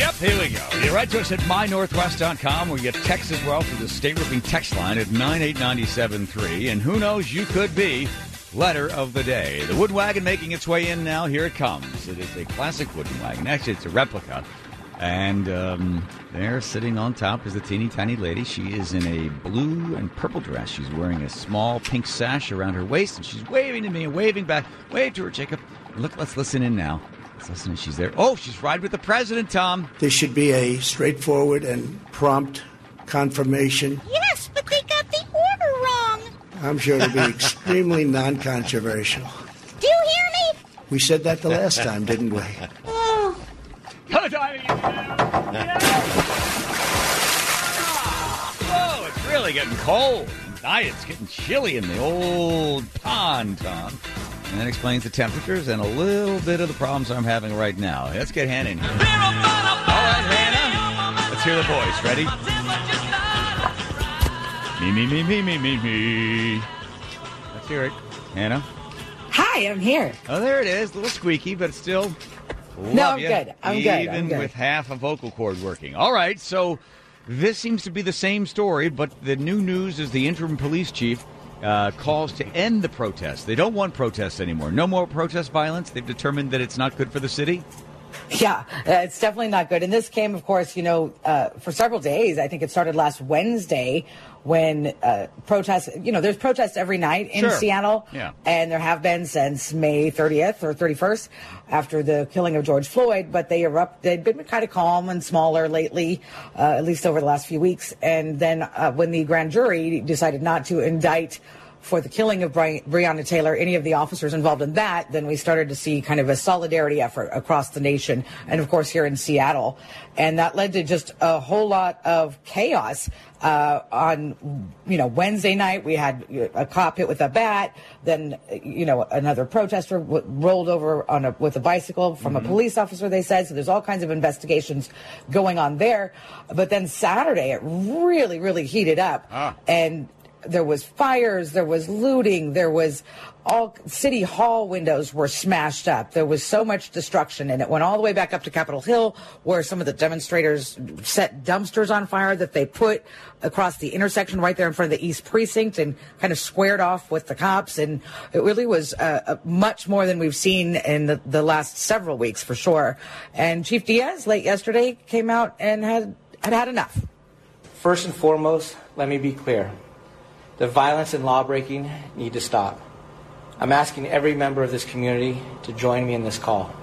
Yep, here we go. You write to us at mynorthwest.com, or you get text as well through the State Roofing text line at 98973. And who knows, you could be letter of the day. The wood wagon making its way in now. Here it comes. It is a classic wooden wagon. Actually, it's a replica. And there, sitting on top, is the teeny tiny lady. She is in a blue and purple dress. She's wearing a small pink sash around her waist, and she's waving to me and waving back. Wave to her, Jacob. Look, let's listen in now. Let's listen. She's there. Oh, she's riding with the president, Tom. There should be a straightforward and prompt confirmation. Yes, but they got the order wrong. I'm sure it'll be extremely non-controversial. Do you hear me? We said that the last time, didn't we? Oh. Oh, it's really getting cold. It's getting chilly in the old pond, Tom. And that explains the temperatures and a little bit of the problems I'm having right now. Let's get Hannah in here. All right, Hannah. Let's hear the voice. Ready? Me. Let's hear it. Hannah? Hi, I'm here. Oh, there it is. A little squeaky, but still... No, I'm good. I'm good. Even with half a vocal cord working. All right, so this seems to be the same story, but the new news is the interim police chief calls to end the protests. They don't want protests anymore. No more protest violence. They've determined that it's not good for the city. Yeah, it's definitely not good. And this came, of course, for several days. I think it started last Wednesday when protests, there's protests every night in Seattle. Yeah. And there have been since May 30th or 31st after the killing of George Floyd. But they've been kind of calm and smaller lately, at least over the last few weeks. And then when the grand jury decided not to indict for the killing of Breonna Taylor, any of the officers involved in that, then we started to see kind of a solidarity effort across the nation and, of course, here in Seattle. And that led to just a whole lot of chaos. On Wednesday night, we had a cop hit with a bat. Then, another protester rolled over with a bicycle from a police officer, they said. So there's all kinds of investigations going on there. But then Saturday, it really, really heated up. And there was fires, there was looting, there was all city hall windows were smashed up. There was so much destruction, and it went all the way back up to Capitol Hill, where some of the demonstrators set dumpsters on fire that they put across the intersection right there in front of the East Precinct and kind of squared off with the cops. And it really was much more than we've seen in the last several weeks, for sure. And Chief Diaz, late yesterday, came out and had enough. First and foremost, let me be clear. The violence and lawbreaking need to stop. I'm asking every member of this community to join me in this call.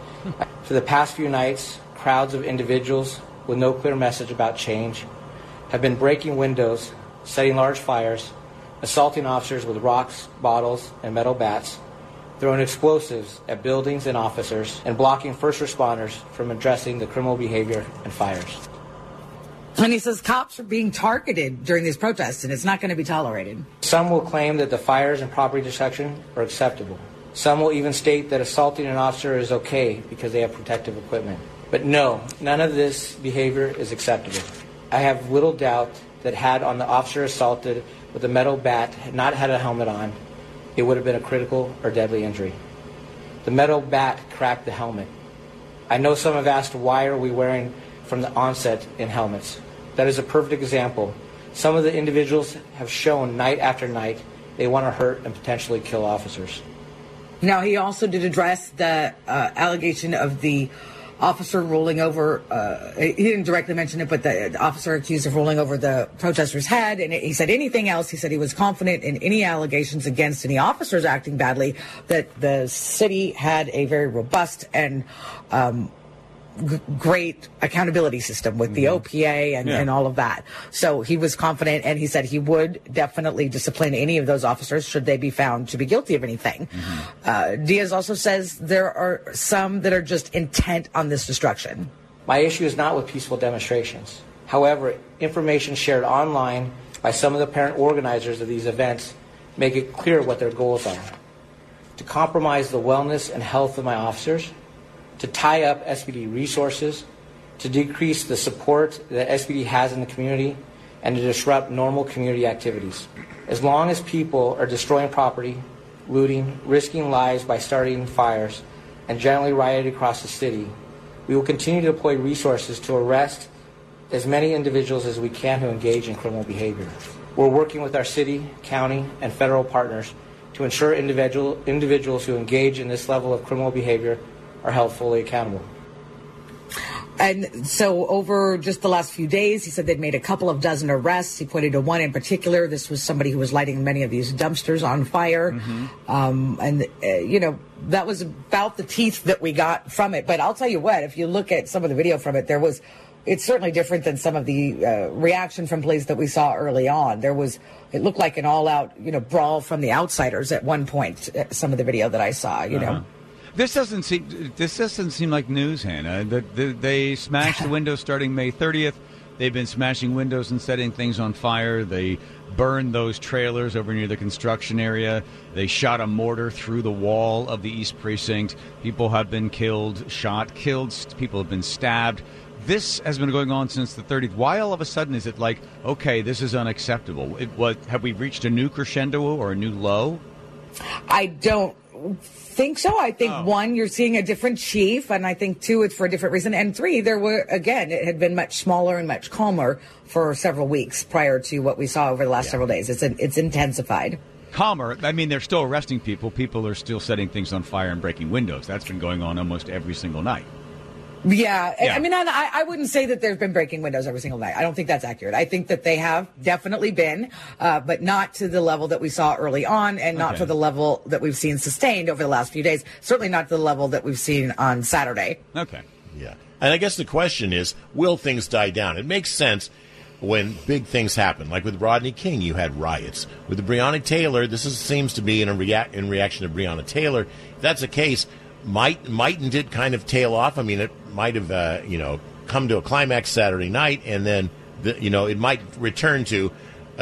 For the past few nights, crowds of individuals with no clear message about change have been breaking windows, setting large fires, assaulting officers with rocks, bottles, and metal bats, throwing explosives at buildings and officers, and blocking first responders from addressing the criminal behavior and fires. And he says cops are being targeted during these protests, and it's not going to be tolerated. Some will claim that the fires and property destruction are acceptable. Some will even state that assaulting an officer is okay because they have protective equipment. But no, none of this behavior is acceptable. I have little doubt that had on the officer assaulted with a metal bat not had a helmet on, it would have been a critical or deadly injury. The metal bat cracked the helmet. I know some have asked, why are we wearing from the onset in helmets? That is a perfect example. Some of the individuals have shown night after night they want to hurt and potentially kill officers. Now, he also did address the allegation of the officer rolling over, he didn't directly mention it, but the officer accused of rolling over the protester's head. And he said anything else. He said he was confident in any allegations against any officers acting badly, that the city had a very robust and great accountability system with the OPA and all of that. So he was confident, and he said he would definitely discipline any of those officers should they be found to be guilty of anything. Diaz also says there are some that are just intent on this destruction. My issue is not with peaceful demonstrations. However, information shared online by some of the parent organizers of these events make it clear what their goals are: to compromise the wellness and health of my officers, to tie up SPD resources, to decrease the support that SPD has in the community, and to disrupt normal community activities. As long as people are destroying property, looting, risking lives by starting fires, and generally rioting across the city, We will continue to deploy resources to arrest as many individuals as we can who engage in criminal behavior. We're working with our city, county, and federal partners to ensure individuals who engage in this level of criminal behavior are held fully accountable. And so over just the last few days, he said they'd made a couple of dozen arrests. He pointed to one in particular. This was somebody who was lighting many of these dumpsters on fire. That was about the teeth that we got from it. But I'll tell you what, if you look at some of the video from it, it's certainly different than some of the reaction from police that we saw early on. It looked like an all-out, brawl from the outsiders at one point, some of the video that I saw, know. This doesn't seem like news, Hannah. They smashed the windows starting May 30th. They've been smashing windows and setting things on fire. They burned those trailers over near the construction area. They shot a mortar through the wall of the East Precinct. People have been killed. People have been stabbed. This has been going on since the 30th. Why all of a sudden is it like, okay, this is unacceptable? Have we reached a new crescendo or a new low? I don't think so. I think, one, you're seeing a different chief, and I think, two, it's for a different reason. And three, it had been much smaller and much calmer for several weeks prior to what we saw over the last several days. It's intensified. Calmer. I mean, they're still arresting people. People are still setting things on fire and breaking windows. That's been going on almost every single night. Yeah. I mean, I wouldn't say that they've been breaking windows every single night. I don't think that's accurate. I think that they have definitely been, but not to the level that we saw early on, and not to the level that we've seen sustained over the last few days. Certainly not to the level that we've seen on Saturday. Okay. Yeah. And I guess the question is, will things die down? It makes sense when big things happen. Like with Rodney King, you had riots. With Breonna Taylor, seems to be in reaction to Breonna Taylor. If that's the case, mightn't it kind of tail off? I mean, it might have, come to a climax Saturday night, and then, it might return to,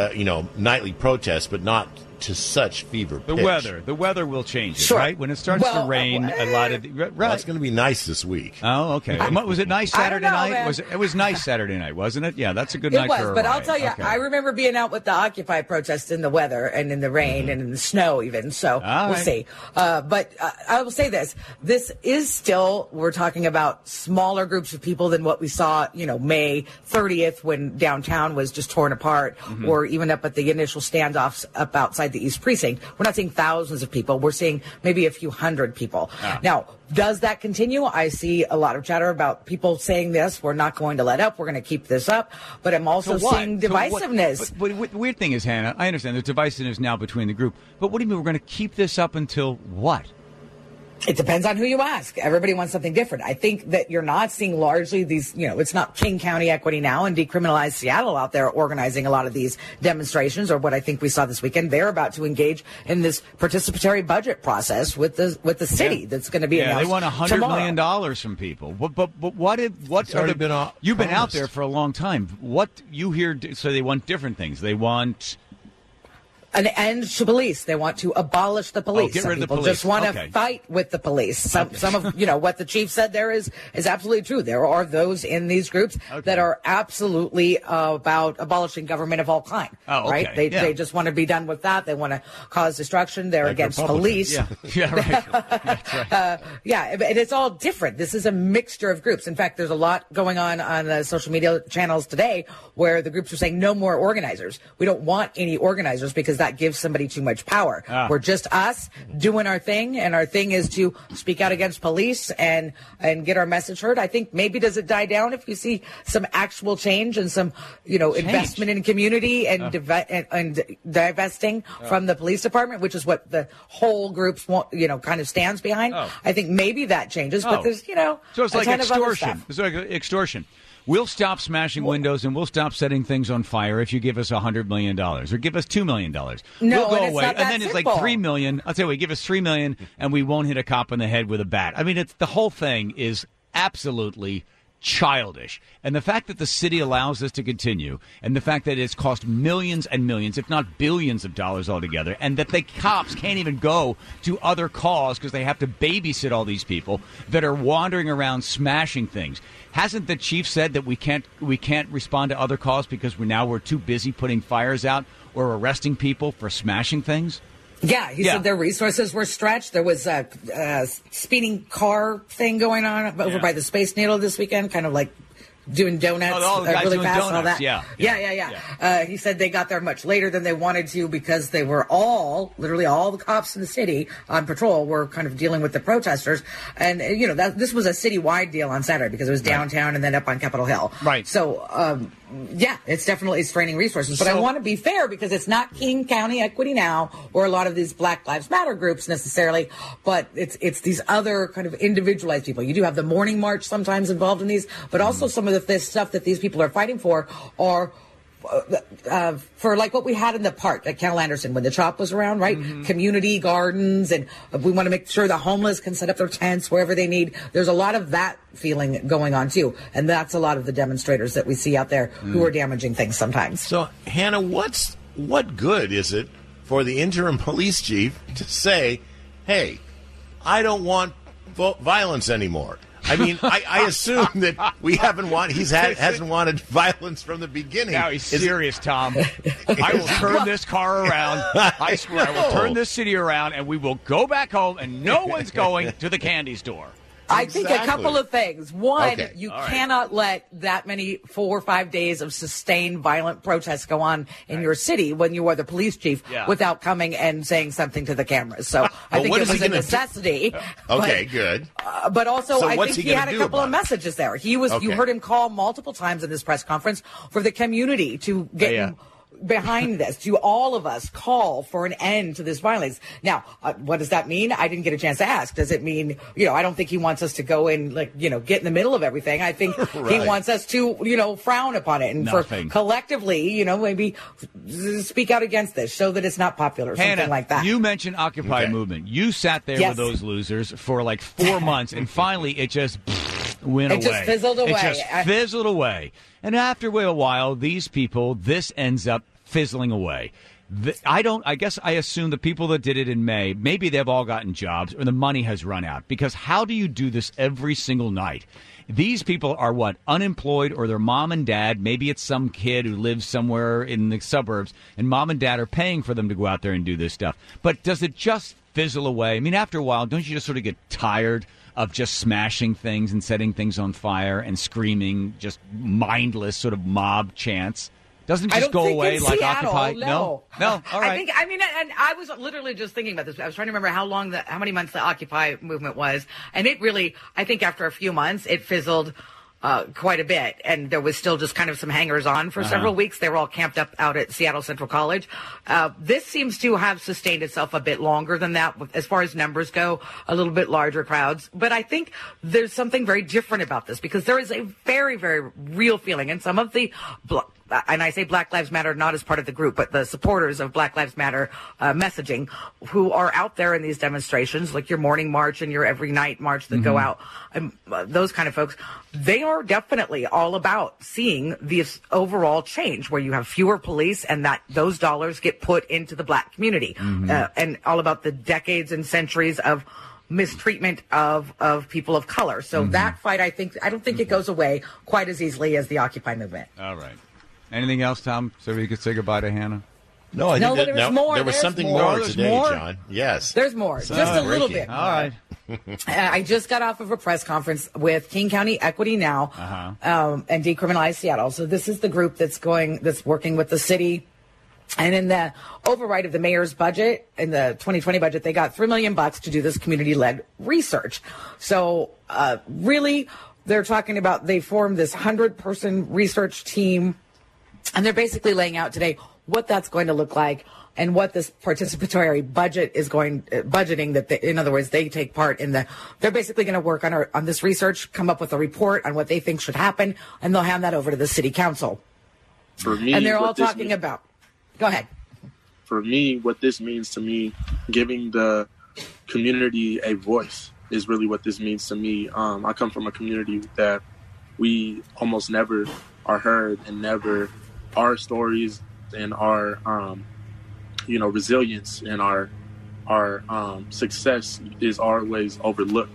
nightly protests, but not to such fever pitch. The weather will change it, right? When it starts to rain, a lot of... Right. Well, it's going to be nice this week. Oh, okay. Was it nice Saturday night? It was nice Saturday night, wasn't it? Yeah, that's a good night for a riot. But I'll tell you, I remember being out with the Occupy protests in the weather and in the rain and in the snow even, so we'll see. But I will say this. This is still, we're talking about smaller groups of people than what we saw, May 30th when downtown was just torn apart, or even up at the initial standoffs up outside the East Precinct. We're not seeing thousands of people. We're seeing maybe a few hundred people. Now, does that continue? I see a lot of chatter about people saying this. We're not going to let up. We're going to keep this up. But I'm also seeing divisiveness. But the weird thing is, Hannah, I understand there's divisiveness now between the group. But what do you mean we're going to keep this up until what? It depends on who you ask. Everybody wants something different. I think that you're not seeing largely these, it's not King County Equity Now and Decriminalize Seattle out there organizing a lot of these demonstrations, or what I think we saw this weekend. They're about to engage in this participatory budget process with the city that's going to be announced. They want $100 million from people. But you've been out there for a long time. What you hear? So they want different things. They want an end to police. They want to abolish the police. Get rid of the police. Just want to fight with the police. Some of what the chief said there is absolutely true. There are those in these groups that are absolutely about abolishing government of all kind. Right? They just want to be done with that. They want to cause destruction. They're against police. Yeah, right. That's right. And it's all different. This is a mixture of groups. In fact, there's a lot going on the social media channels today where the groups are saying no more organizers. We don't want any organizers because that gives somebody too much power. We're just us doing our thing, and our thing is to speak out against police and get our message heard. I think maybe does it die down if you see some actual change and some investment in community and divesting from the police department, which is what the whole group kind of stands behind. I think maybe that changes, but there's so it's like extortion. It's like extortion. We'll stop smashing windows and we'll stop setting things on fire if you give us $100 million or give us $2 million. No, we'll go away. And then it's like $3 million. I'll tell you, give us $3 million and we won't hit a cop in the head with a bat. I mean, the whole thing is absolutely childish. And the fact that the city allows this to continue, and the fact that it's cost millions and millions, if not billions of dollars altogether, and that the cops can't even go to other calls because they have to babysit all these people that are wandering around smashing things. Hasn't the chief said that we can't respond to other calls because we're too busy putting fires out or arresting people for smashing things? Yeah, he said their resources were stretched. There was a speeding car thing going on over by the Space Needle this weekend, kind of like doing donuts really fast and all that. Yeah. He said they got there much later than they wanted to because they were literally all the cops in the city on patrol were kind of dealing with the protesters. And, this was a citywide deal on Saturday because it was downtown and then up on Capitol Hill. Right. So, it's definitely straining resources. But I want to be fair because it's not King County Equity Now or a lot of these Black Lives Matter groups necessarily, but it's these other kind of individualized people. You do have the morning march sometimes involved in these, but also some of the stuff that these people are fighting for are for like what we had in the park at Cal Anderson when the CHOP was around, right? Community gardens, and we want to make sure the homeless can set up their tents wherever they need. There's a lot of that feeling going on too, and that's a lot of the demonstrators that we see out there who are damaging things sometimes. So, Hannah, what good is it for the interim police chief to say, "Hey, I don't want violence anymore"? I mean, I assume that hasn't wanted violence from the beginning. Now he's serious, Tom. I will turn this car around. I swear, I will turn this city around, and we will go back home, and no one's going to the candy store. I think a couple of things. One, you cannot let that many 4 or 5 days of sustained violent protests go on in your city when you are the police chief without coming and saying something to the cameras. So I think it was a necessity. Good. But also, I think he had a couple of messages there. You heard him call multiple times in this press conference for the community to get behind this, to all of us call for an end to this violence. Now, what does that mean? I didn't get a chance to ask. Does it mean, I don't think he wants us to go in, get in the middle of everything. I think he wants us to, frown upon it and for collectively, maybe speak out against this, show that it's not popular, something like that. You mentioned Occupy movement. You sat there with those losers for like 4 months, and finally it just went away. It just fizzled away. It just fizzled away. And after a while, these people, this ends up fizzling away. I guess I assume the people that did it in May, maybe they've all gotten jobs or the money has run out. Because how do you do this every single night? These people are unemployed, or their mom and dad, maybe it's some kid who lives somewhere in the suburbs, and mom and dad are paying for them to go out there and do this stuff. But does it just fizzle away? I mean, after a while, don't you just sort of get tired of just smashing things and setting things on fire and screaming just mindless sort of mob chants? Doesn't it just go away like Seattle, Occupy? No. All right. And I was literally just thinking about this. I was trying to remember how many months the Occupy movement was. And it really, I think after a few months, it fizzled quite a bit. And there was still just kind of some hangers on for several weeks. They were all camped up out at Seattle Central College. This seems to have sustained itself a bit longer than that as far as numbers go, a little bit larger crowds. But I think there's something very different about this because there is a very, very real feeling. And some of the, and I say Black Lives Matter not as part of the group, but the supporters of Black Lives Matter messaging who are out there in these demonstrations, like your morning march and your every night march that go out, those kind of folks, they are definitely all about seeing this overall change where you have fewer police and that those dollars get put into the black community and all about the decades and centuries of mistreatment of people of color. So that fight, I don't think it goes away quite as easily as the Occupy movement. All right. Anything else, Tom, so we could say goodbye to Hannah? No, I think but there's more. There was something more today, John. Yes. There's more. Just a little bit. All right. I just got off of a press conference with King County Equity Now and Decriminalize Seattle. So this is the group that's working with the city. And in the override of the mayor's budget, in the 2020 budget, they got $3 million to do this community-led research. So really, they're talking about they formed this 100-person research team. And they're basically laying out today what that's going to look like and what this participatory budget is budgeting that in other words, they take part in they're basically going to work on this research, come up with a report on what they think should happen, and they'll hand that over to the city council. For me, and they're all talking about, go ahead. For me, what this means to me, giving the community a voice is really what this means to me. I come from a community that we almost never are heard and never our stories and our resilience and our success is always overlooked.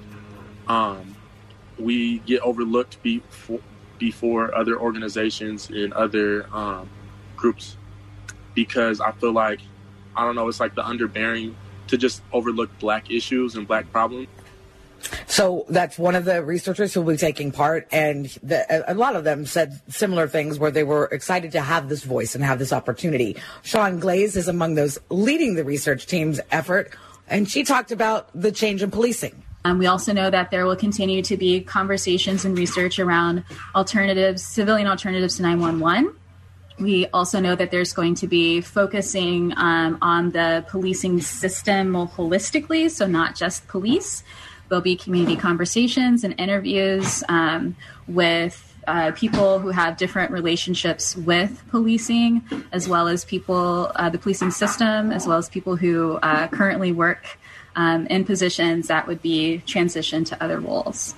We get overlooked before other organizations and other groups because I feel like I don't know, it's like the underbearing to just overlook black issues and black problems. So that's one of the researchers who will be taking part, and a lot of them said similar things where they were excited to have this voice and have this opportunity. Sean Glaze is among those leading the research team's effort, and she talked about the change in policing. We also know that there will continue to be conversations and research around civilian alternatives to 911. We also know that there's going to be focusing on the policing system more holistically, so not just police. There'll be community conversations and interviews with people who have different relationships with policing, as well as people, the policing system, as well as people who currently work in positions that would be transitioned to other roles.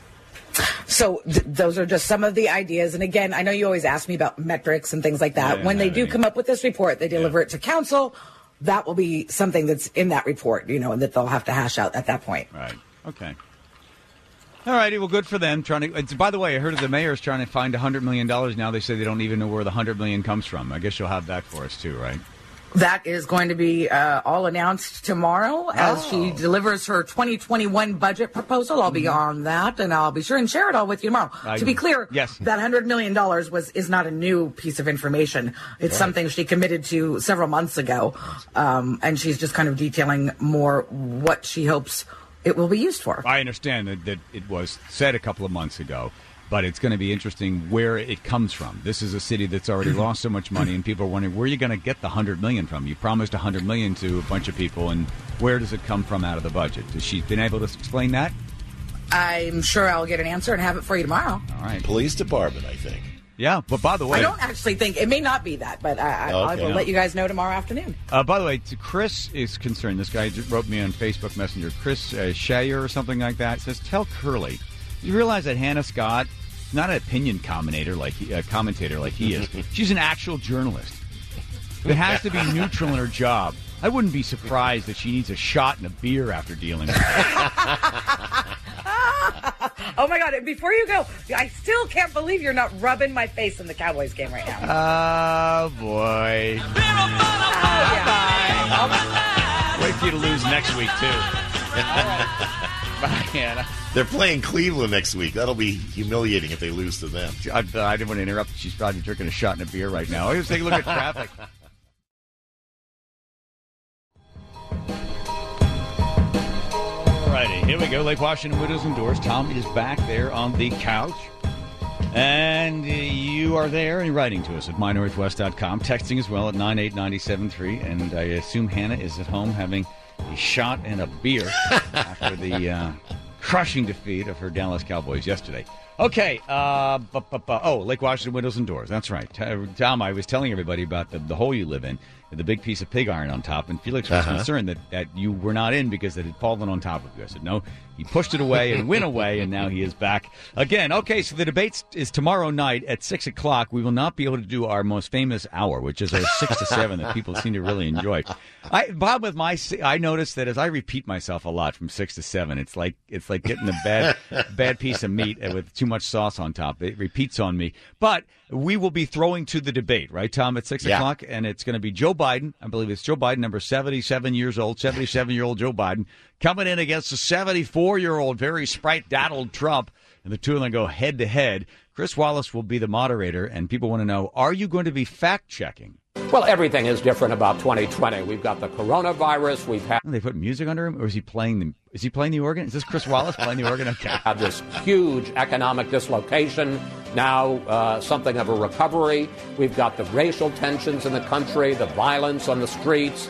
So those are just some of the ideas. And again, I know you always ask me about metrics and things like that. When they do come up with this report, they deliver it to council. That will be something that's in that report, and that they'll have to hash out at that point. Right. Okay. All righty. Well, good for them. By the way, I heard of the mayor's trying to find $100 million now. They say they don't even know where the $100 million comes from. I guess you'll have that for us too, right? That is going to be all announced tomorrow as she delivers her 2021 budget proposal. I'll be on that, and I'll be sure and share it all with you tomorrow. To be clear, yes, that $100 million is not a new piece of information. It's something she committed to several months ago, and she's just kind of detailing more what she hopes it will be used for. I understand that it was said a couple of months ago, but it's going to be interesting where it comes from. This is a city that's already lost so much money, and people are wondering, where are you going to get the $100 million from? You promised $100 million to a bunch of people, and where does it come from out of the budget? Has she been able to explain that? I'm sure I'll get an answer and have it for you tomorrow. All right. Police department, I think. Yeah, but by the way... I don't actually think... It may not be that, but I will let you guys know tomorrow afternoon. By the way, Chris is concerned. This guy wrote me on Facebook Messenger. Chris Shayer or something like that says, tell Curly, you realize that Hannah Scott, not an opinion commentator like he is. She's an actual journalist. It has to be neutral in her job. I wouldn't be surprised that she needs a shot and a beer after dealing with it. Oh, my God. And before you go, I still can't believe you're not rubbing my face in the Cowboys game right now. Oh, boy. Wait for you to lose next week, too. Bye, Hannah. They're playing Cleveland next week. That'll be humiliating if they lose to them. I didn't want to interrupt. She's probably drinking a shot and a beer right now. Let's take a look at traffic. Alrighty, here we go. Lake Washington Windows and Doors. Tom is back there on the couch. And you are there and writing to us at mynorthwest.com. Texting as well at 98973. And I assume Hannah is at home having a shot and a beer after the crushing defeat of her Dallas Cowboys yesterday. Okay. Lake Washington Windows and Doors. That's right. Tom, I was telling everybody about the hole you live in, the big piece of pig iron on top, and Felix was concerned that you were not in because it had fallen on top of you. I said, no, he pushed it away and went away, and now he is back again. Okay, so the debate is tomorrow night at 6 o'clock. We will not be able to do our most famous hour, which is our 6 to 7 that people seem to really enjoy. I noticed that as I repeat myself a lot from 6 to 7, it's like getting a bad piece of meat with too much sauce on top. It repeats on me. But we will be throwing to the debate, right, Tom, at 6 o'clock? And it's going to be Joe Biden. I believe it's Joe Biden, number 77-year-old Joe Biden, coming in against the 74-year-old, very sprite-daddled Trump. And the two of them go head-to-head. Chris Wallace will be the moderator, and people want to know, are you going to be fact-checking? Well, everything is different about 2020. We've got the coronavirus. We've had... They put music under him, or is he playing the organ? Is this Chris Wallace playing the organ? Okay. Have this huge economic dislocation, now something of a recovery. We've got the racial tensions in the country, the violence on the streets.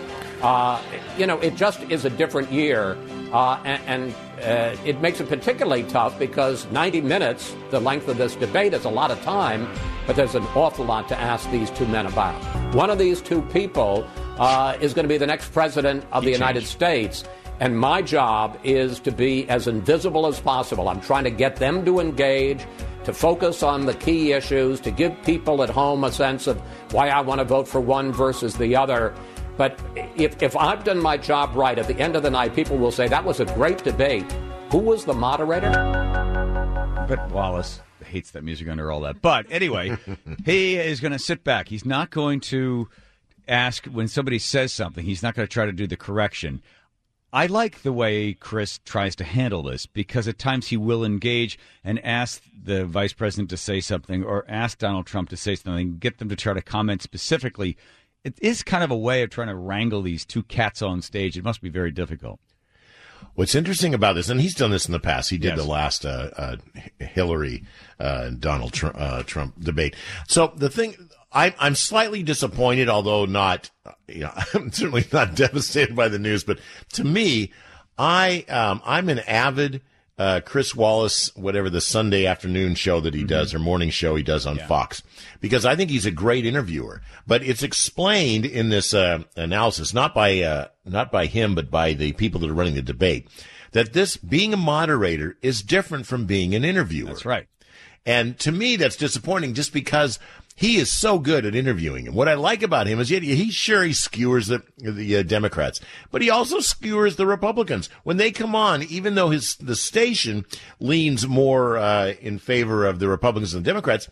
It just is a different year, and it makes it particularly tough because 90 minutes, the length of this debate, is a lot of time, but there's an awful lot to ask these two men about. One of these two people is going to be the next president of the United States, and my job is to be as invisible as possible. I'm trying to get them to engage, to focus on the key issues, to give people at home a sense of why I want to vote for one versus the other. But if I've done my job right, at the end of the night, people will say, that was a great debate. Who was the moderator? But Wallace hates that music under all that. But anyway, he is going to sit back. He's not going to ask when somebody says something. He's not going to try to do the correction. I like the way Chris tries to handle this because at times he will engage and ask the vice president to say something or ask Donald Trump to say something, get them to try to comment specifically. It is kind of a way of trying to wrangle these two cats on stage. It must be very difficult. What's interesting about this, and he's done this in the past. He did the last Hillary Donald Trump debate. So the thing, I'm slightly disappointed, although not, I'm certainly not devastated by the news. But to me, I'm an avid Chris Wallace, whatever the Sunday afternoon show that he does or morning show he does on Fox, because I think he's a great interviewer. But it's explained in this analysis, not by him, but by the people that are running the debate, that this being a moderator is different from being an interviewer. That's right. And to me, that's disappointing just because he is so good at interviewing. And what I like about him is he skewers the Democrats, but he also skewers the Republicans. When they come on, even though the station leans more in favor of the Republicans than the Democrats,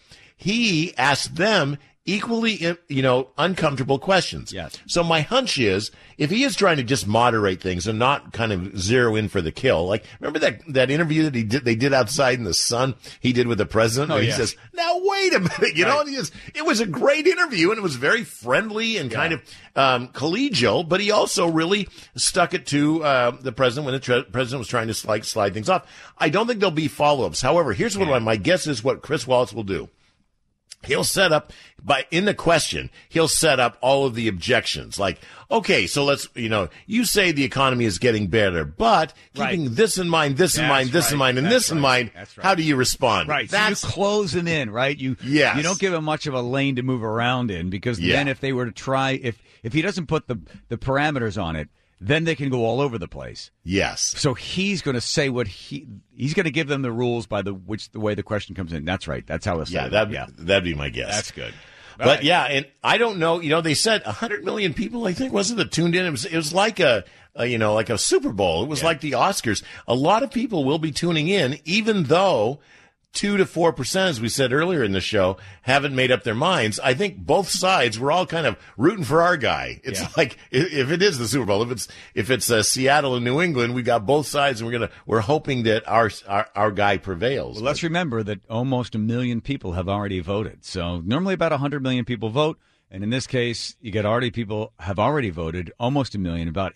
he asks them equally, uncomfortable questions. Yes. So my hunch is, if he is trying to just moderate things and not kind of zero in for the kill, like remember that interview that they did outside in the sun he did with the president? Oh, he says, "Now wait a minute," and it was a great interview and it was very friendly and kind of collegial, but he also really stuck it to the president when the president was trying to slide things off. I don't think there'll be follow-ups. However, here's what my guess is what Chris Wallace will do. He'll set up, in the question, he'll set up all of the objections. Like, okay, so let's, you say the economy is getting better, but keeping this in mind, this in mind, this in mind, and this in mind, how do you respond? Right. So you close him in, right? You don't give him much of a lane to move around in because then if they were to try, if he doesn't put the parameters on it, then they can go all over the place. Yes. So he's going to say what he's going to give them the rules by the way the question comes in. That's right. That's how it's set up. That'd be my guess. That's good. But and I don't know. They said 100 million people, I think, wasn't it, tuned in? It was like a Super Bowl. It was like the Oscars. A lot of people will be tuning in, even though 2 to 4%, as we said earlier in the show, haven't made up their minds. I think both sides were all kind of rooting for our guy. It's like if it is the Super Bowl, if it's Seattle and New England, we got both sides, and we're hoping that our guy prevails. Well, let's remember that almost 1 million people have already voted. So normally about 100 million people vote. And in this case, you get already people have already voted, almost 1 million, about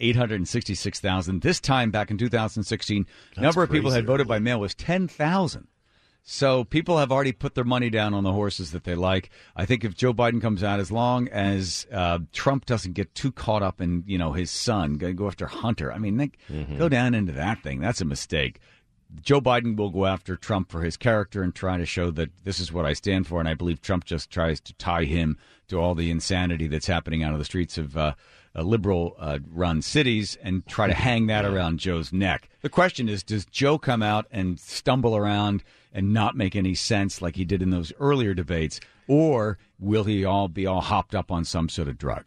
866,000. This time back in 2016, number of people had voted by mail was 10,000. So people have already put their money down on the horses that they like. I think if Joe Biden comes out, as long as Trump doesn't get too caught up in, his son, going to go after Hunter. I mean, they go down into that thing. That's a mistake. Joe Biden will go after Trump for his character and try to show that this is what I stand for. And I believe Trump just tries to tie him to all the insanity that's happening out of the streets of liberal-run cities and try to hang that around Joe's neck. The question is, does Joe come out and stumble around and not make any sense like he did in those earlier debates, or will he be all hopped up on some sort of drug?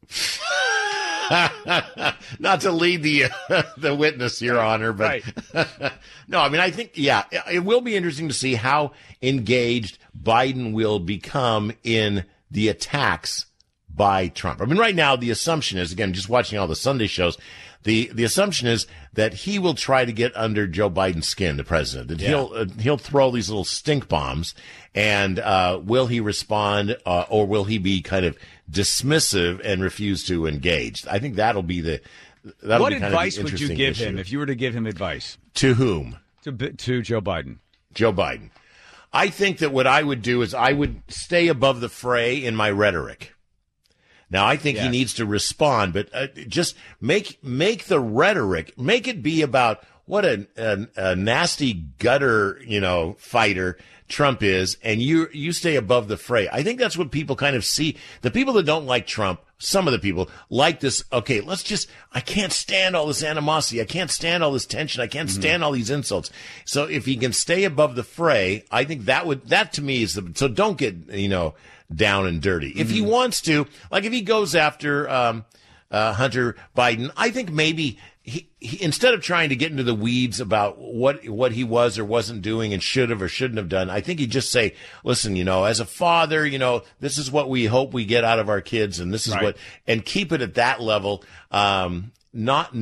Not to lead the witness, Your Honor, but no, I mean, I think, it will be interesting to see how engaged Biden will become in the attacks by Trump. I mean, right now, the assumption is, again, just watching all the Sunday shows, the assumption is that he will try to get under Joe Biden's skin, the president. That he'll throw these little stink bombs, and will he respond, or will he be kind of dismissive and refuse to engage? I think that'll be what advice would you give him if you were to give him advice? To whom? To Joe Biden. Joe Biden. I think that what I would do is I would stay above the fray in my rhetoric. Now, I think he needs to respond, but just make the rhetoric, make it be about what a nasty gutter, fighter Trump is, and you stay above the fray. I think that's what people kind of see. The people that don't like Trump, some of the people like this, okay, I can't stand all this animosity. I can't stand all this tension. I can't stand all these insults. So if he can stay above the fray, I think that to me is so don't get, down and dirty. If he wants to, like if he goes after Hunter Biden, I think maybe he instead of trying to get into the weeds about what he was or wasn't doing and should have or shouldn't have done, I think he'd just say, listen, as a father, this is what we hope we get out of our kids, and this is what, and keep it at that level. Not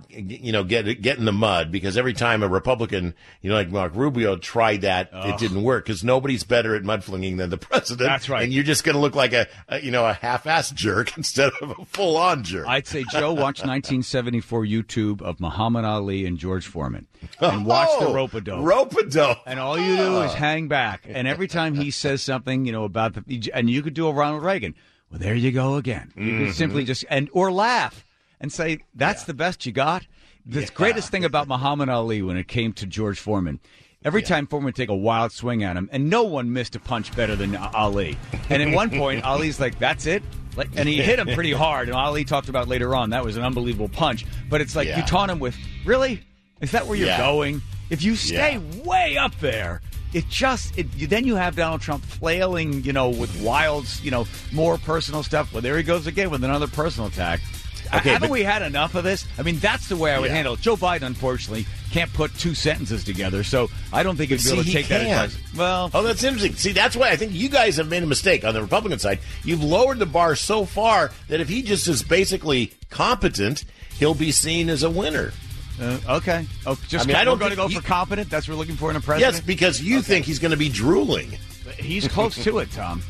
get in the mud, because every time a Republican, like Mark Rubio tried that, it didn't work, because nobody's better at mudflinging than the president. That's right. And you're just going to look like a half-assed jerk instead of a full-on jerk. I'd say, Joe, watch 1974 YouTube of Muhammad Ali and George Foreman, and watch the rope-a-dope. Rope-a-dope. And all you do is hang back. And every time he says something, about and you could do a Ronald Reagan. Well, there you go again. You could simply just or laugh. And say, that's the best you got? The greatest thing about Muhammad Ali when it came to George Foreman, every time Foreman would take a wild swing at him, and no one missed a punch better than Ali. And at one point, Ali's like, that's it? And he hit him pretty hard. And Ali talked about later on, that was an unbelievable punch. But it's like you taunt him with, really? Is that where you're going? If you stay way up there, then you have Donald Trump flailing, with wild, more personal stuff. Well, there he goes again with another personal attack. Okay, haven't we had enough of this? I mean, that's the way I would handle it. Joe Biden, unfortunately, can't put two sentences together, so I don't think he'd be able to take that advice. Well, that's interesting. See, that's why I think you guys have made a mistake on the Republican side. You've lowered the bar so far that if he just is basically competent, he'll be seen as a winner. Okay. I don't going to go for competent. That's what we're looking for in a president. Yes, because you think he's going to be drooling. He's close to it, Tom.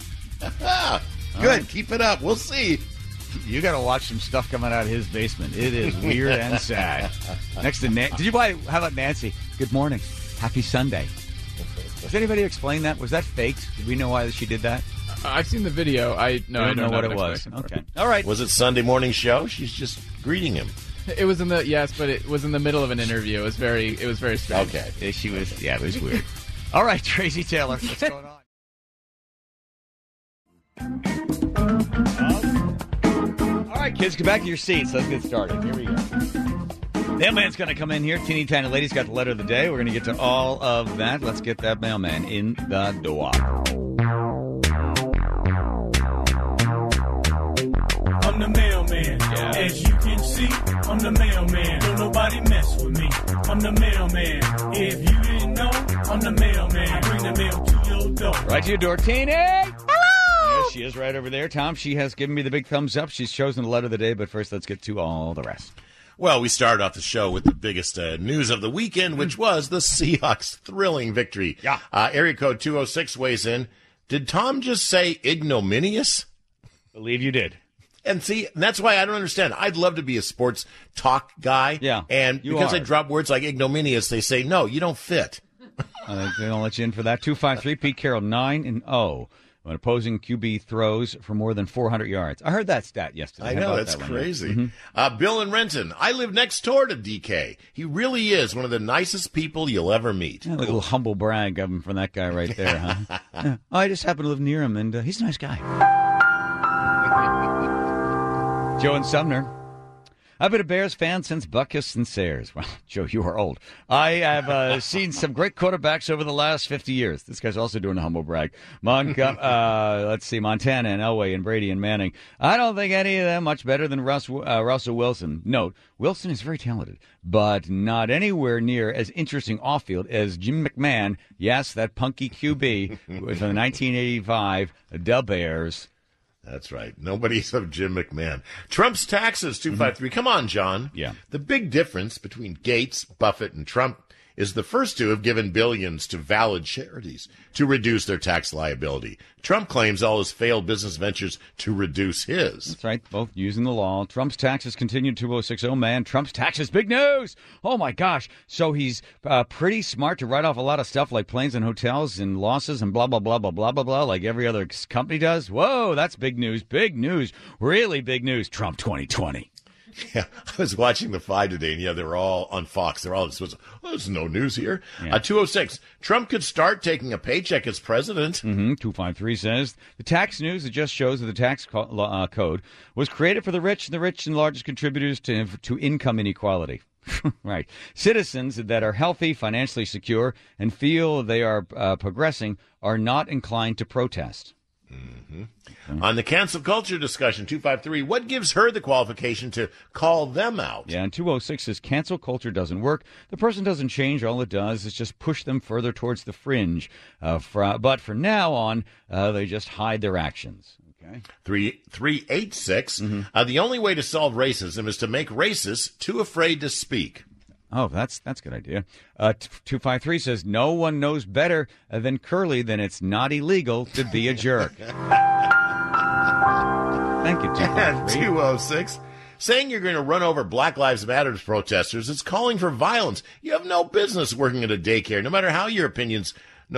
Good. Keep it up. We'll see. You got to watch some stuff coming out of his basement. It is weird and sad. Next to how about Nancy? Good morning. Happy Sunday. Does anybody explain that? Was that faked? Did we know why she did that? I've seen the video. I don't know what it was. Okay. All right. Was it Sunday morning show? She's just greeting him. It was but it was in the middle of an interview. It was very strange. Okay. It was weird. All right, Tracy Taylor. What's going on? All right, kids, get back to your seats. Let's get started. Here we go. Mailman's going to come in here. Teeny tiny lady's got the letter of the day. We're going to get to all of that. Let's get that mailman in the door. I'm the mailman. Yeah. As you can see, I'm the mailman. Don't nobody mess with me. I'm the mailman. If you didn't know, I'm the mailman. I bring the mail to your door. Right to your door, Teeny. Hello. She is right over there. Tom, she has given me the big thumbs up. She's chosen the letter of the day, but first let's get to all the rest. Well, we started off the show with the biggest news of the weekend, which was the Seahawks' thrilling victory. Yeah. Area code 206 weighs in. Did Tom just say ignominious? Believe you did. And see, that's why I don't understand. I'd love to be a sports talk guy. Yeah. And because I drop words like ignominious, they say, no, you don't fit. They're going to let you in for that. 253, Pete Carroll, 9-0. When opposing QB throws for more than 400 yards. I heard that stat yesterday. I know, that's crazy. Mm-hmm. Bill in Renton. I live next door to DK. He really is one of the nicest people you'll ever meet. Yeah, a little humble brag of him from that guy right there, huh? Yeah. I just happen to live near him, and he's a nice guy. Joe in Sumner. I've been a Bears fan since Butkus and Sayers. Well, Joe, you are old. I have seen some great quarterbacks over the last 50 years. This guy's also doing a humble brag. Let's see, Montana and Elway and Brady and Manning. I don't think any of them much better than Russell Wilson. Note, Wilson is very talented, but not anywhere near as interesting off-field as Jim McMahon. Yes, that punky QB from the 1985 Bears. That's right. Nobody's of Jim McMahon. Trump's taxes, 253. Come on, John. Yeah. The big difference between Gates, Buffett, and Trump is the first two have given billions to valid charities to reduce their tax liability. Trump claims all his failed business ventures to reduce his. That's right, both using the law. Trump's taxes continued 2060. Man, Trump's taxes, big news! Oh, my gosh. So he's pretty smart to write off a lot of stuff like planes and hotels and losses and blah, blah, blah, blah, blah, blah, blah, like every other company does. Whoa, that's big news. Big news. Really big news. Trump 2020. Yeah, I was watching the Five today, and they're all on Fox. They're all just, there's no news here. Yeah. 206, Trump could start taking a paycheck as president. 253 says, the tax news that just shows that the tax code was created for the rich and largest contributors to income inequality. Right. Citizens that are healthy, financially secure, and feel they are progressing are not inclined to protest. On the cancel culture discussion, 253, what gives her the qualification to call them out? Yeah, and 206 says cancel culture doesn't work. The person doesn't change. All it does is just push them further towards the fringe. But from now on, they just hide their actions. Okay. 386, the only way to solve racism is to make racists too afraid to speak. Oh, that's a good idea. 253 says no one knows better than Curly that it's not illegal to be a jerk. Thank you, 253. 206, saying you're going to run over Black Lives Matter protesters is calling for violence. You have no business working at a daycare, no matter your opinions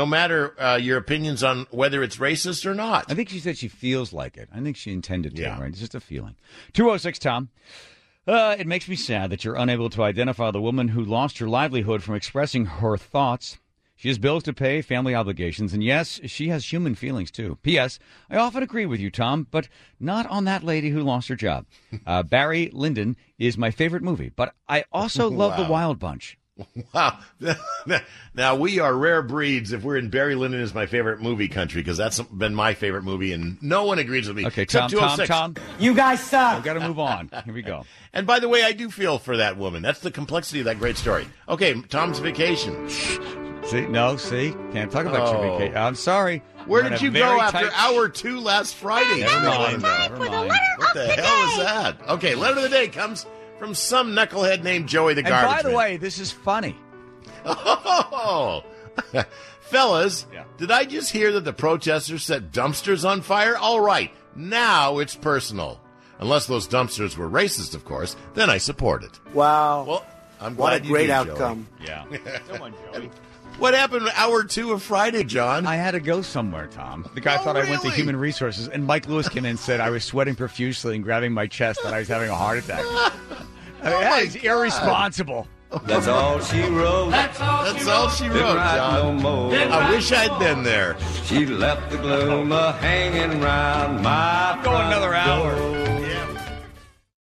on whether it's racist or not. I think she said she feels like it. I think she intended to, right? It's just a feeling. 206, Tom. It makes me sad that you're unable to identify the woman who lost her livelihood from expressing her thoughts. She has bills to pay, family obligations, and yes, she has human feelings, too. P.S. I often agree with you, Tom, but not on that lady who lost her job. Barry Lyndon is my favorite movie, but I also love The Wild Bunch. Wow. Now, we are rare breeds if we're in Barry Lyndon is my favorite movie country, because that's been my favorite movie, and no one agrees with me. Okay, Tom. You guys suck. I've got to move on. Here we go. And by the way, I do feel for that woman. That's the complexity of that great story. Okay, Tom's vacation. See? Can't talk about your vacation. I'm sorry. Where did you go after hour 2 last Friday? Never mind. What the hell is that? Okay, letter of the day comes from some knucklehead named Joey the Garbage Man. And by the way, this is funny. Oh, fellas, Did I just hear that the protesters set dumpsters on fire? All right, now it's personal. Unless those dumpsters were racist, of course, then I support it. Wow. Well, I'm what glad a great you did, outcome. Joey. Yeah. Come on, Joey. What happened hour 2 of Friday, John? I had to go somewhere, Tom. The guy thought I went to Human Resources, and Mike Lewis came in and said I was sweating profusely and grabbing my chest, that I was having a heart attack. It's irresponsible. That's all she wrote. That's all she wrote, John. No more. I wish I'd been there. She left the gloom hanging round my Go another hour.